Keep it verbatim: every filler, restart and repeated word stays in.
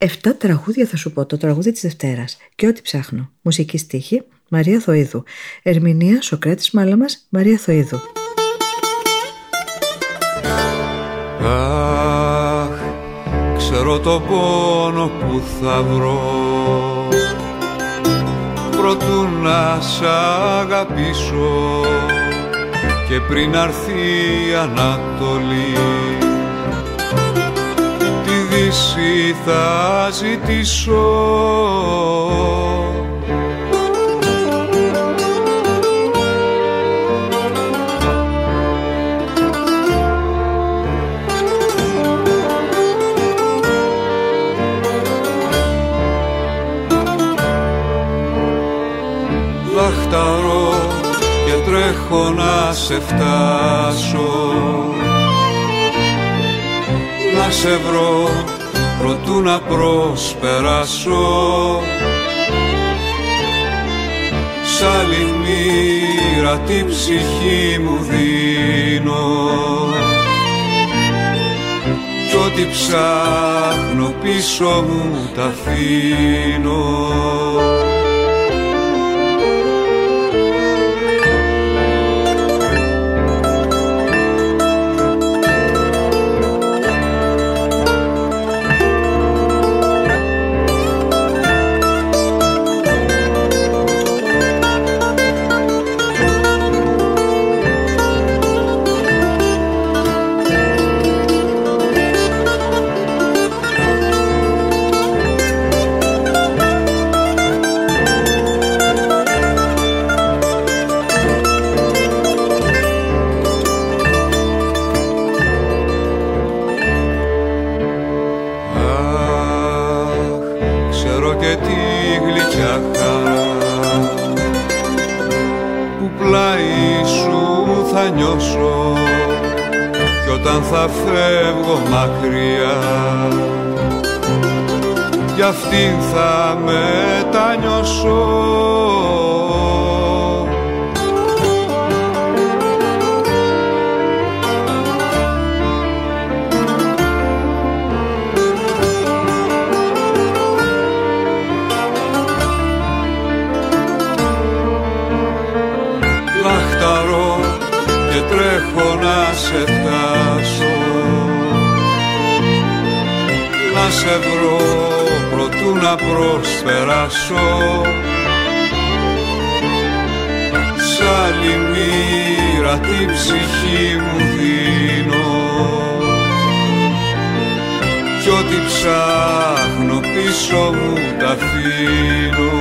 Εφτά τραγούδια θα σου πω, το τραγούδι της Δευτέρας και ό,τι ψάχνω. Μουσική στίχη Μαρία Θοΐδου. Ερμηνεία Σοκράτης Μάλαμας, Μαρία Θοΐδου. Αχ, ξέρω το πόνο που θα βρω προτού να σ' αγαπήσω και πριν αρθεί η Ανατολή τη Δύση θα ζητήσω. Λαχταρώ και τρέχω να σε φτάσω, να σε βρω προτού να προσπεράσω. Σ' άλλη μοίρα την ψυχή μου δίνω κι ό,τι ψάχνω πίσω μου τ' αφήνω. Κι όταν θα φεύγω μακριά κι αυτήν θα μετανιώσω. Λαχταρώ και τρέχω να σε φτάσω, να σε βρω προτού να προσπεράσω. Σ' άλλη μοίρα την ψυχή μου δίνω κι ό,τι ψάχνω πίσω μου τ' αφήνω.